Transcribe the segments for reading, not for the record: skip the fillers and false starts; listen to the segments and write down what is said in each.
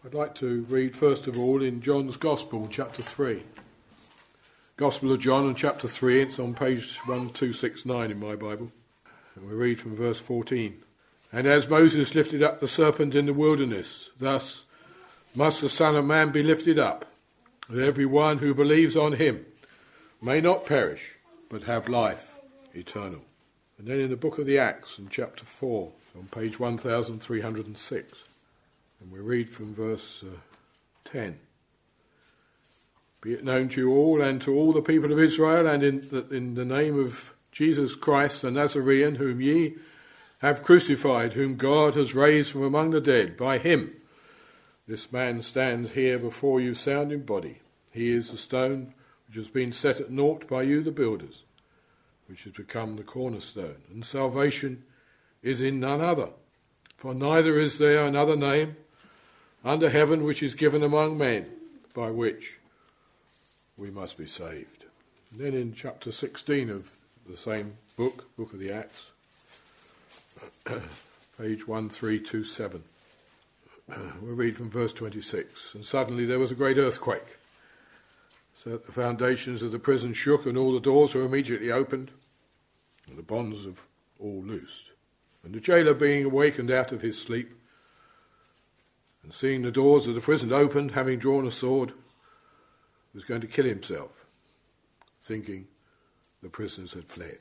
I'd like to read first of all in John's Gospel, chapter 3. Gospel of John and chapter 3, it's on page 1269 in my Bible. And we read from verse 14. And as Moses lifted up the serpent in the wilderness, thus must the Son of Man be lifted up, that every one who believes on him may not perish, but have life eternal. And then in the book of the Acts, in chapter 4, on page 1306, and we read from verse 10. Be it known to you all and to all the people of Israel, and in the name of Jesus Christ the Nazarene, whom ye have crucified, whom God has raised from among the dead, by him this man stands here before you sound in body. He is the stone which has been set at naught by you the builders, which has become the cornerstone. And salvation is in none other, for neither is there another name under heaven which is given among men, by which we must be saved. And then in chapter 16 of the same book of the Acts, page 1327, we'll read from verse 26. And suddenly there was a great earthquake, so that the foundations of the prison shook, and all the doors were immediately opened, and the bonds of all loosed. And the jailer, being awakened out of his sleep, and seeing the doors of the prison opened, having drawn a sword, was going to kill himself, thinking the prisoners had fled.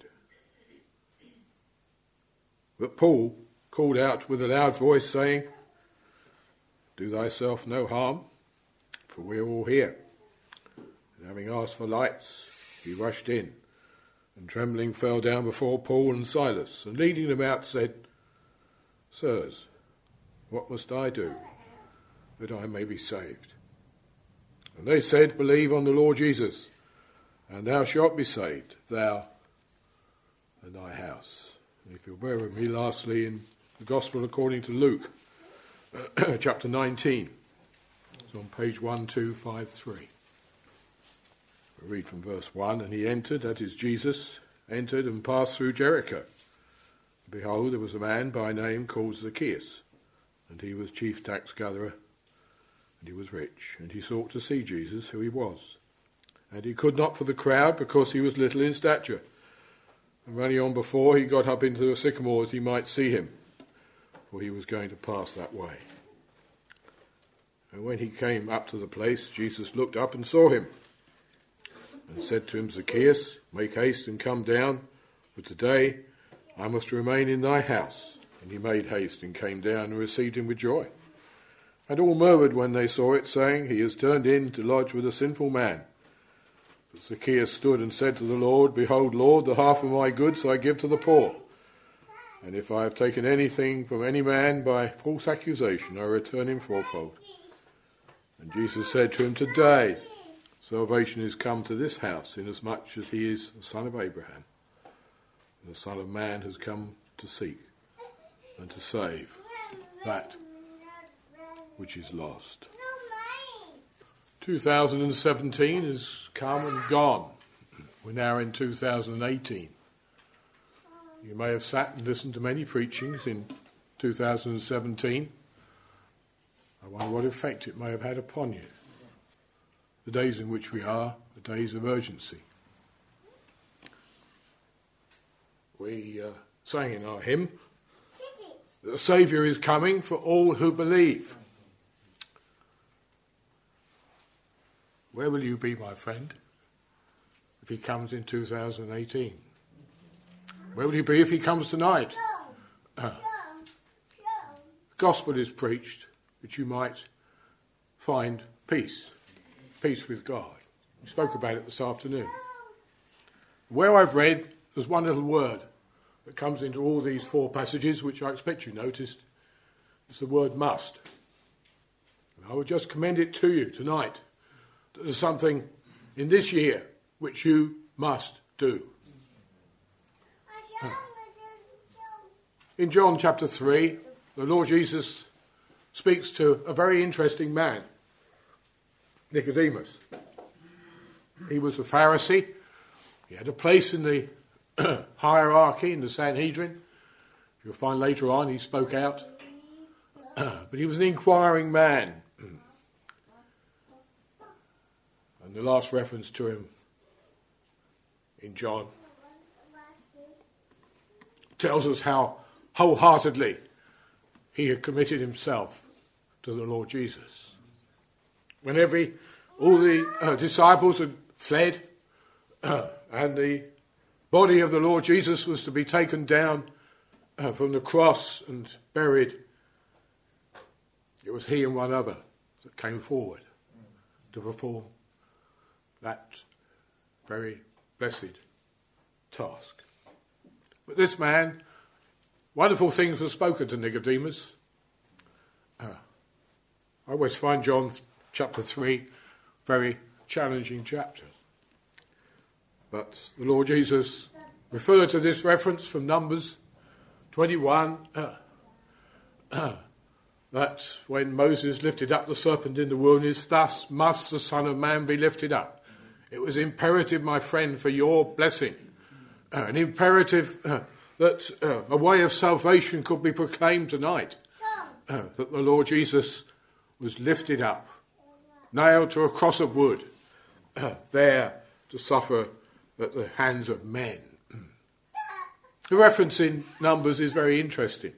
But Paul called out with a loud voice, saying, Do thyself no harm, for we are all here. And having asked for lights, he rushed in, and trembling fell down before Paul and Silas, and leading them out said, Sirs, what must I do that I may be saved? And they said, Believe on the Lord Jesus, and thou shalt be saved, thou and thy house. And if you'll bear with me, lastly, in the Gospel according to Luke, chapter 19. It's on page 1253. We read from verse 1, And he entered, that is Jesus, entered and passed through Jericho. Behold, there was a man by name called Zacchaeus, and he was chief tax gatherer, and he was rich, and he sought to see Jesus, who he was. And he could not for the crowd, because he was little in stature. And running on before, he got up into a sycamore that he might see him, for he was going to pass that way. And when he came up to the place, Jesus looked up and saw him, and said to him, Zacchaeus, make haste and come down, for today I must remain in thy house. And he made haste and came down and received him with joy. And all murmured when they saw it, saying, He has turned in to lodge with a sinful man. But Zacchaeus stood and said to the Lord, Behold, Lord, the half of my goods I give to the poor. And if I have taken anything from any man by false accusation, I return him fourfold. And Jesus said to him, Today salvation is come to this house, inasmuch as he is the son of Abraham. And the Son of Man has come to seek and to save that which is lost. 2017 has come and gone. We're now in 2018. You may have sat and listened to many preachings in 2017. I wonder what effect it may have had upon you. The days in which we are, the days of urgency. We sang in our hymn that the Saviour is coming for all who believe. Where will you be, my friend, if he comes in 2018? Where will you be if he comes tonight? The gospel is preached that you might find peace with God. We spoke about it this afternoon. Where I've read, there's one little word that comes into all these four passages, which I expect you noticed. It's the word must. And I would just commend it to you tonight. There's something in this year which you must do. In John chapter 3, the Lord Jesus speaks to a very interesting man, Nicodemus. He was a Pharisee. He had a place in the hierarchy, in the Sanhedrin. You'll find later on he spoke out. But he was an inquiring man. And the last reference to him in John tells us how wholeheartedly he had committed himself to the Lord Jesus. When all the disciples had fled and the body of the Lord Jesus was to be taken down from the cross and buried, it was he and one other that came forward to perform that very blessed task. But this man, wonderful things were spoken to Nicodemus. I always find John chapter 3 very challenging chapter. But the Lord Jesus referred to this reference from Numbers 21, that when Moses lifted up the serpent in the wilderness, thus must the Son of Man be lifted up. It was imperative, my friend, for your blessing. An imperative that a way of salvation could be proclaimed tonight. That the Lord Jesus was lifted up, nailed to a cross of wood, there to suffer at the hands of men. The reference in Numbers is very interesting.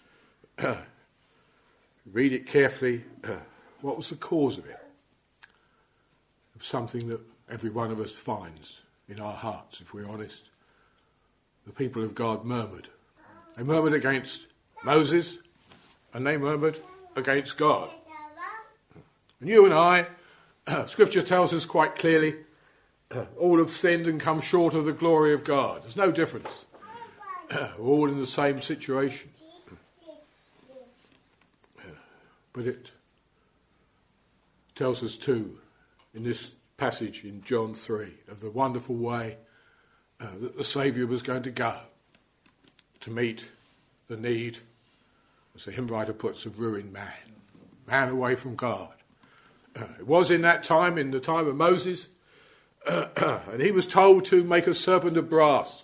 Read it carefully. What was the cause of it? It was something that every one of us finds in our hearts, if we're honest. The people of God murmured. They murmured against Moses, and they murmured against God. And you and I, Scripture tells us quite clearly, all have sinned and come short of the glory of God. There's no difference. We're all in the same situation. But it tells us too, in this passage in John 3, of the wonderful way that the Saviour was going to go to meet the need, as the hymn writer puts, of ruined man away from God. It was in that time, in the time of Moses, and he was told to make a serpent of brass.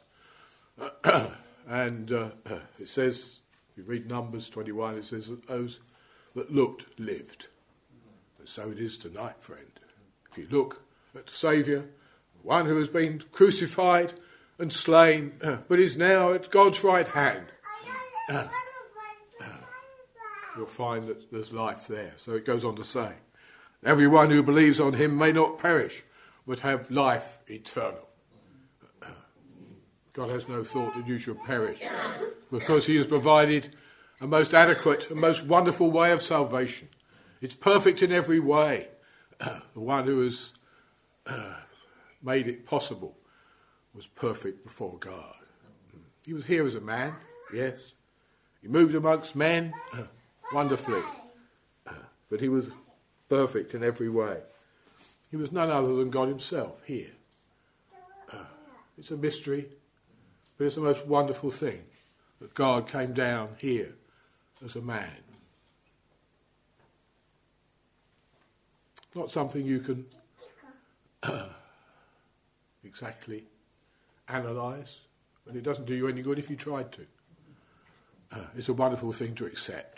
And it says, if you read Numbers 21, it says that those that looked lived. And so it is tonight, friend. If you look at the Saviour, one who has been crucified and slain, but is now at God's right hand, you'll find that there's life there. So it goes on to say, everyone who believes on him may not perish, but have life eternal. God has no thought that you should perish, because he has provided a most adequate and most wonderful way of salvation. It's perfect in every way. The one who has made it possible was perfect before God. He was here as a man, yes. He moved amongst men wonderfully, but he was perfect in every way. He was none other than God himself here. It's a mystery, but it's the most wonderful thing that God came down here as a man. Not something you can exactly analyse, but it doesn't do you any good if you tried to. It's a wonderful thing to accept.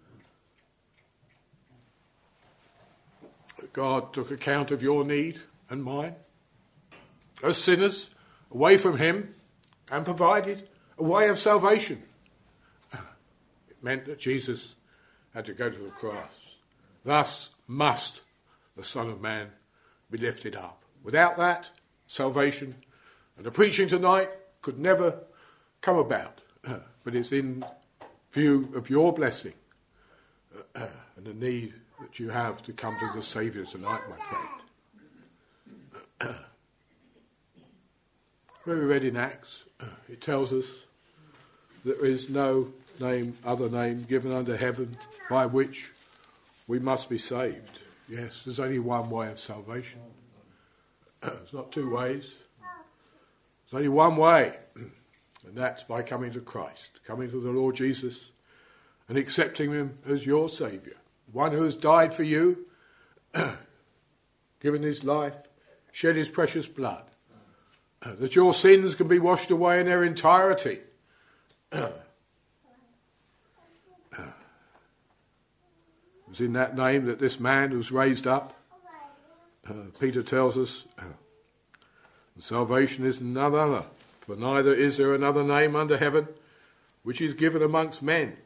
God took account of your need and mine as sinners away from him and provided a way of salvation. It meant that Jesus had to go to the cross. Thus must the Son of Man be lifted up. Without that, salvation and the preaching tonight could never come about. But it's in view of your blessing and the need that you have to come to the Saviour tonight, my friend. When we read in Acts, it tells us there is no other name given under heaven by which we must be saved. Yes, there's only one way of salvation. There's not two ways. There's only one way, and that's by coming to Christ, coming to the Lord Jesus and accepting him as your Saviour. One who has died for you, given his life, shed his precious blood, that your sins can be washed away in their entirety. It was in that name that this man was raised up Peter tells us, salvation is none other, for neither is there another name under heaven which is given amongst men.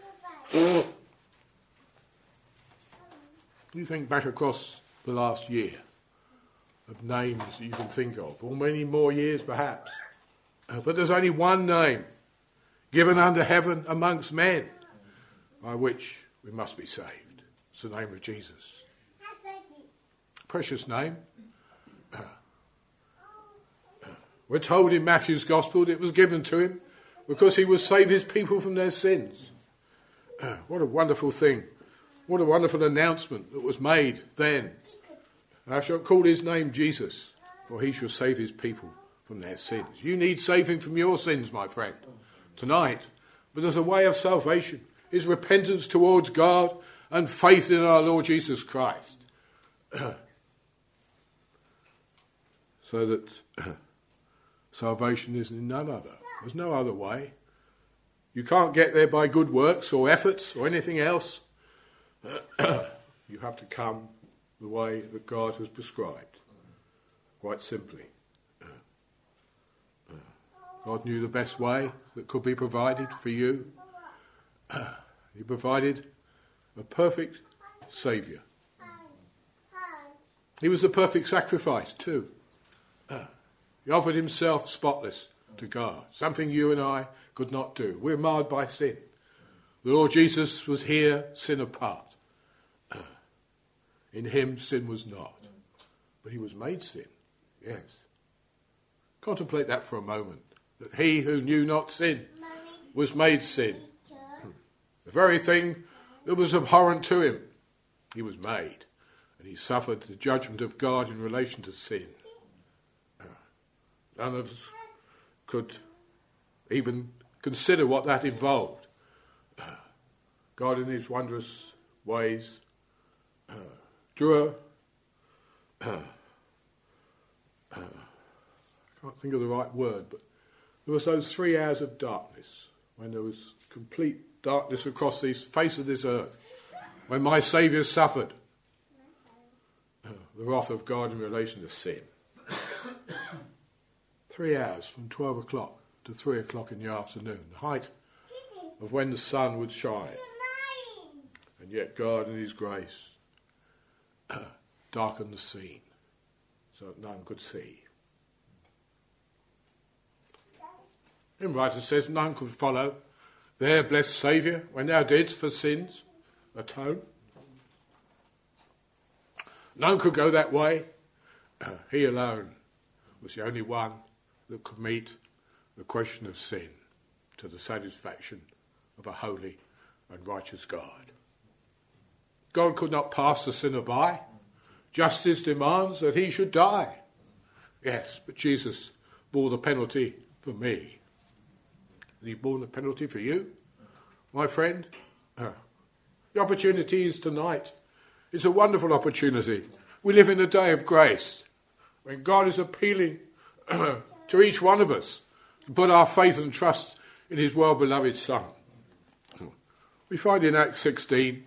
You think back across the last year of names that you can think of, or many more years perhaps. But there's only one name given under heaven amongst men by which we must be saved. It's the name of Jesus. Precious name. We're told in Matthew's Gospel that it was given to him because he would save his people from their sins. What a wonderful thing. What a wonderful announcement that was made then. Thou shalt call his name Jesus, for he shall save his people from their sins. You need saving from your sins, my friend, tonight. But there's a way of salvation. It's repentance towards God and faith in our Lord Jesus Christ. So that salvation is in none other. There's no other way. You can't get there by good works or efforts or anything else. You have to come the way that God has prescribed. Quite simply. God knew the best way that could be provided for you. He provided a perfect Saviour. He was the perfect sacrifice too. He offered himself spotless to God, something you and I could not do. We're marred by sin. The Lord Jesus was here, sin apart. In him sin was not. But he was made sin, yes. Contemplate that for a moment, that he who knew not sin was made sin. The very thing that was abhorrent to him, he was made. And he suffered the judgment of God in relation to sin. None of us could even consider what that involved. God in his wondrous ways drew I can't think of the right word, but there was those 3 hours of darkness when there was complete darkness across the face of this earth, when my Saviour suffered the wrath of God in relation to sin. 3 hours from 12 o'clock to 3 o'clock in the afternoon, the height of when the sun would shine. And yet God in his grace darkened the scene so that none could see. The writer says none could follow their blessed Saviour when thou didst for sins atone. None could go that way. He alone was the only one that could meet the question of sin to the satisfaction of a holy and righteous God. God could not pass the sinner by. Justice demands that he should die. Yes, but Jesus bore the penalty for me. Has he borne the penalty for you, my friend? The opportunity is tonight. It's a wonderful opportunity. We live in a day of grace when God is appealing to each one of us to put our faith and trust in his well-beloved Son. We find in Acts 16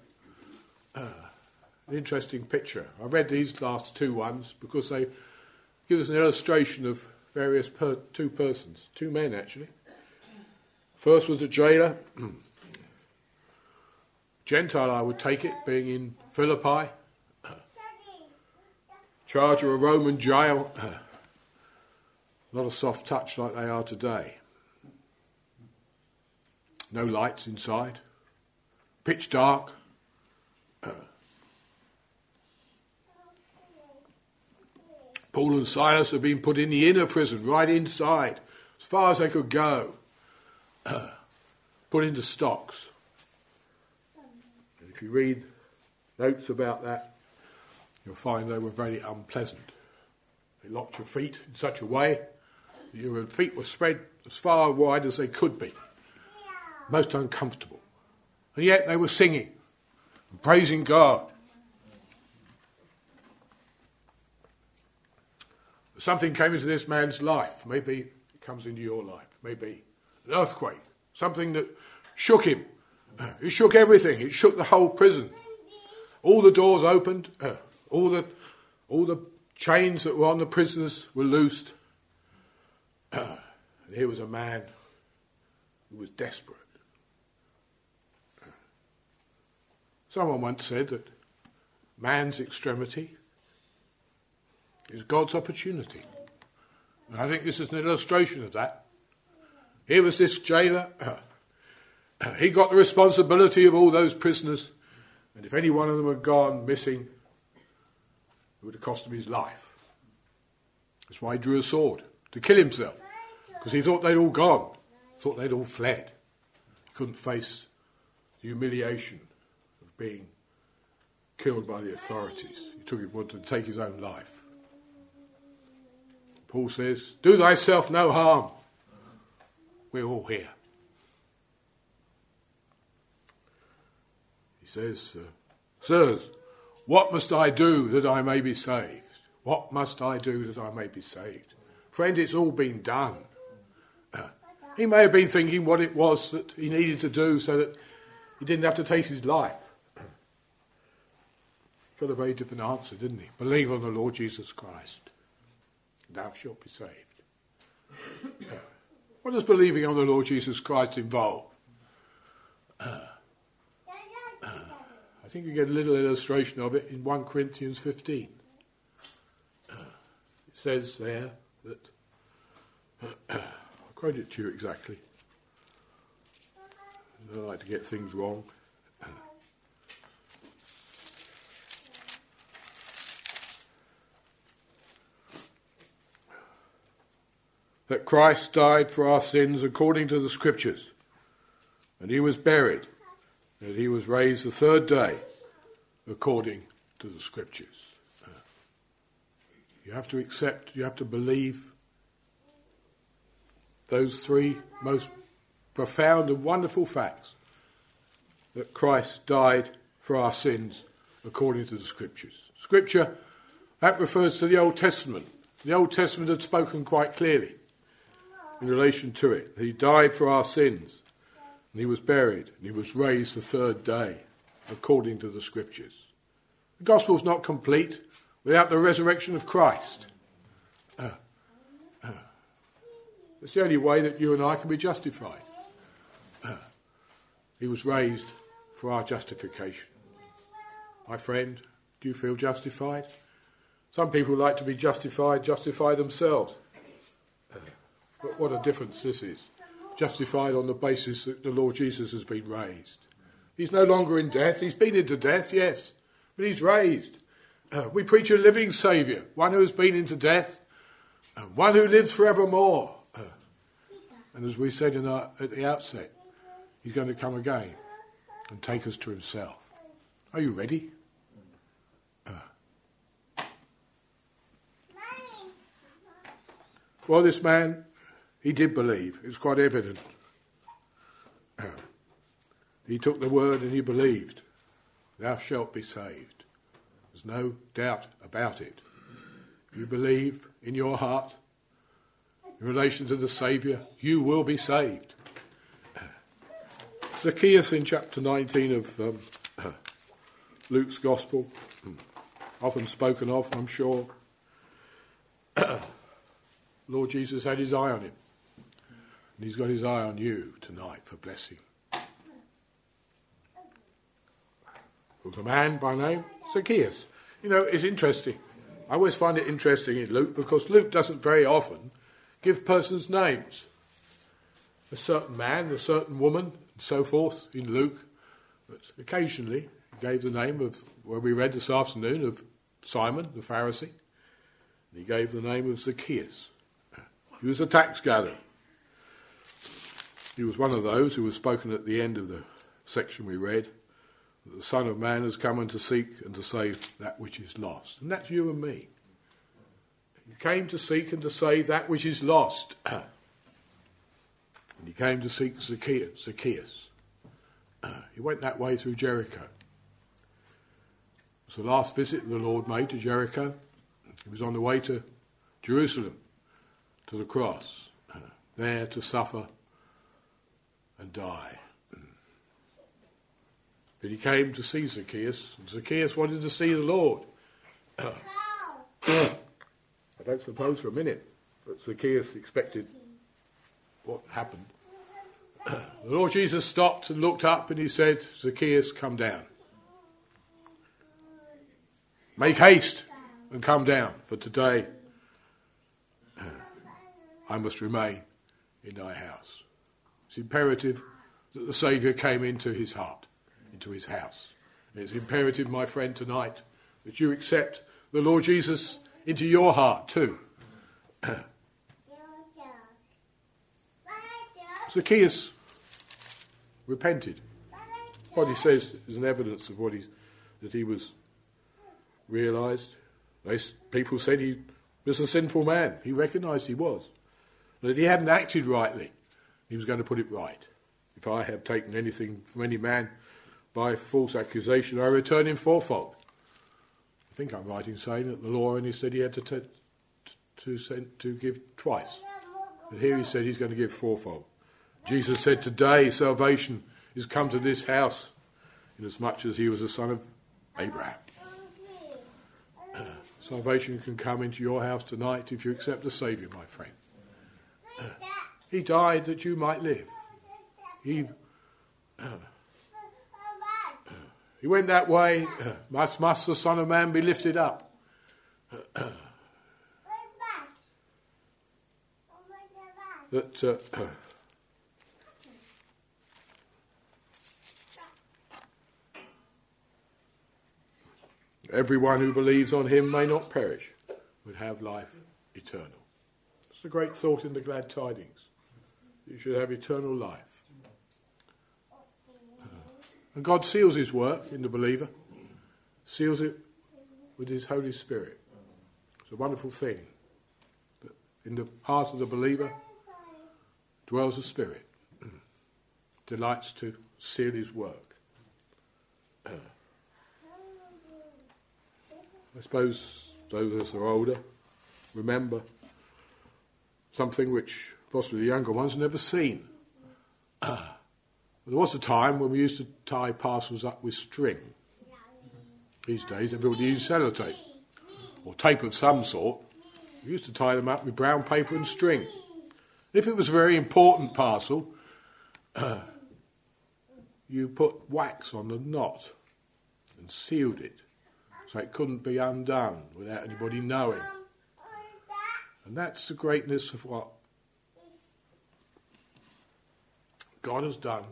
an interesting picture. I read these last two ones because they give us an illustration of various two persons, two men actually. First was a jailer, Gentile I would take it, being in Philippi, charge of a Roman jail, not a soft touch like they are today. No lights inside, pitch dark. Paul and Silas have been put in the inner prison, right inside, as far as they could go, put into stocks. And if you read notes about that, you'll find they were very unpleasant. They locked your feet in such a way that your feet were spread as far wide as they could be. Most uncomfortable. And yet they were singing and praising God. Something came into this man's life. Maybe it comes into your life. Maybe an earthquake. Something that shook him. It shook everything. It shook the whole prison. All the doors opened. All the All the chains that were on the prisoners were loosed. And here was a man who was desperate. Someone once said that man's extremity is God's opportunity. And I think this is an illustration of that. Here was this jailer. He got the responsibility of all those prisoners. And if any one of them had gone missing, it would have cost him his life. That's why he drew a sword, to kill himself. Because he thought they'd all gone. Thought they'd all fled. He couldn't face the humiliation of being killed by the authorities. He wanted to take his own life. Paul says, do thyself no harm. We're all here. He says, sirs, what must I do that I may be saved? What must I do that I may be saved? Friend, it's all been done. He may have been thinking what it was that he needed to do so that he didn't have to take his life. Got a very different answer, didn't he? Believe on the Lord Jesus Christ. Thou shalt be saved. What does believing on the Lord Jesus Christ involve? I think you get a little illustration of it in 1 Corinthians 15. It says there that, I'll quote it to you exactly. I don't like to get things wrong. That Christ died for our sins according to the Scriptures, and he was buried, and he was raised the third day according to the Scriptures. You have to accept, you have to believe those three most profound and wonderful facts: that Christ died for our sins according to the Scriptures. Scripture, that refers to the Old Testament. The Old Testament had spoken quite clearly in relation to it. He died for our sins, and he was buried, and he was raised the third day, according to the Scriptures. The gospel's not complete without the resurrection of Christ. It's the only way that you and I can be justified. He was raised for our justification. My friend, do you feel justified? Some people like to be justified, justify themselves. But what a difference this is. Justified on the basis that the Lord Jesus has been raised. He's no longer in death. He's been into death, yes, but he's raised. We preach a living Saviour, one who has been into death, one who lives forevermore. And as we said at the outset, he's going to come again and take us to himself. Are you ready? Well, this man, he did believe. It's quite evident. He took the word and he believed. Thou shalt be saved. There's no doubt about it. If you believe in your heart, in relation to the Saviour, you will be saved. Zacchaeus in chapter 19 of Luke's Gospel, often spoken of, I'm sure. Lord Jesus had his eye on him. And he's got his eye on you tonight for blessing. There was a man by name Zacchaeus. You know, it's interesting. I always find it interesting in Luke because Luke doesn't very often give persons names. A certain man, a certain woman, and so forth in Luke. But occasionally he gave the name of, where we read this afternoon, of Simon the Pharisee. And he gave the name of Zacchaeus. He was a tax gatherer. He was one of those who was spoken at the end of the section we read, that the Son of Man has come and to seek and to save that which is lost. And that's you and me. He came to seek and to save that which is lost. And he came to seek Zacchaeus. He went that way through Jericho. It was the last visit the Lord made to Jericho. He was on the way to Jerusalem, to the cross, there to suffer and die. But he came to see Zacchaeus, and Zacchaeus wanted to see the Lord. I don't suppose for a minute that Zacchaeus expected what happened. The Lord Jesus stopped and looked up and he said, Zacchaeus, come down. Make haste and come down, for today I must remain in thy house. It's imperative that the Saviour came into his heart, into his house. And it's imperative, my friend, tonight that you accept the Lord Jesus into your heart too. Zacchaeus repented. What he says is an evidence of that he was realised. People said he was a sinful man. He recognised he was. That he hadn't acted rightly. He was going to put it right. If I have taken anything from any man by false accusation, I return in fourfold. I think I'm right in saying that the law only said he had to give twice. But here he said he's going to give fourfold. Jesus said, today salvation is come to this house, inasmuch as he was a son of Abraham. Salvation can come into your house tonight if you accept the Saviour, my friend. He died that you might live. He went that way. Must the Son of Man be lifted up? That everyone who believes on him may not perish, but have life eternal. It's a great thought in the glad tidings. You should have eternal life. And God seals his work in the believer, seals it with his Holy Spirit. It's a wonderful thing that in the heart of the believer dwells the Spirit, delights to seal his work. I suppose those of us who are older remember something which possibly the younger ones have never seen. There was a time when we used to tie parcels up with string. These days everybody uses sellotape or tape of some sort. We used to tie them up with brown paper and string. If it was a very important parcel, you put wax on the knot and sealed it so it couldn't be undone without anybody knowing. And that's the greatness of what God has done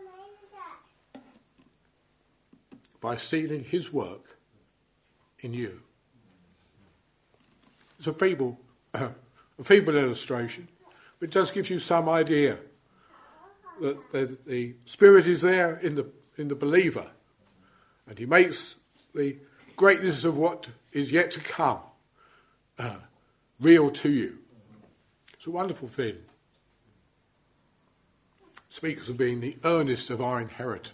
by sealing his work in you. It's a feeble illustration, but it does give you some idea that the Spirit is there in the believer, and he makes the greatness of what is yet to come real to you. It's a wonderful thing. It speaks of being the earnest of our inheritance.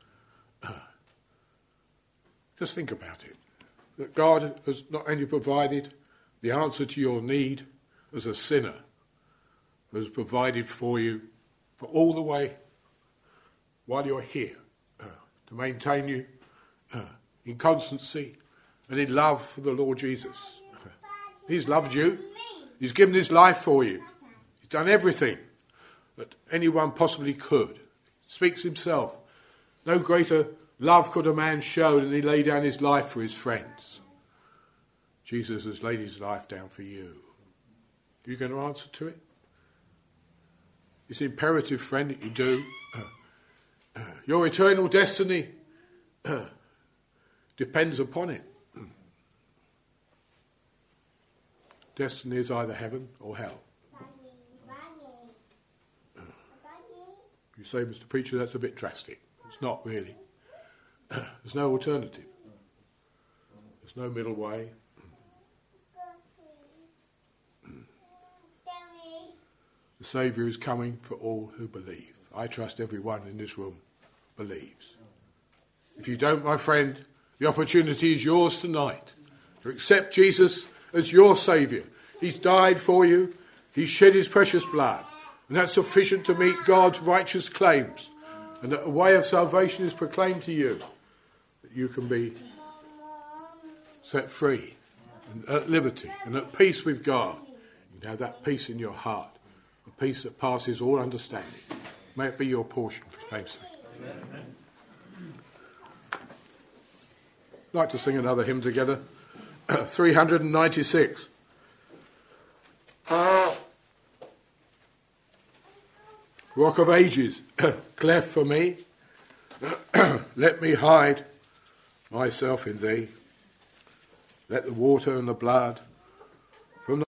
Just think about it. That God has not only provided the answer to your need as a sinner, but has provided for you for all the way while you're here, to maintain you in constancy and in love for the Lord Jesus. He's loved you. He's given his life for you. He's done everything that anyone possibly could. He speaks himself. No greater love could a man show than he lay down his life for his friends. Jesus has laid his life down for you. Are you going to answer to it? It's imperative, friend, that you do. Your eternal destiny depends upon it. Destiny is either heaven or hell. You say, Mr. Preacher, that's a bit drastic. It's not really. There's no alternative. There's no middle way. The Saviour is coming for all who believe. I trust everyone in this room believes. If you don't, my friend, the opportunity is yours tonight to accept Jesus as your Saviour. He's died for you. He's shed his precious blood. And that's sufficient to meet God's righteous claims. And that a way of salvation is proclaimed to you. That you can be set free and at liberty and at peace with God. You can have that peace in your heart, a peace that passes all understanding. May it be your portion for His name's sake. I'd like to sing another hymn together. 396. Rock of ages, cleft for me, let me hide myself in thee. Let the water and the blood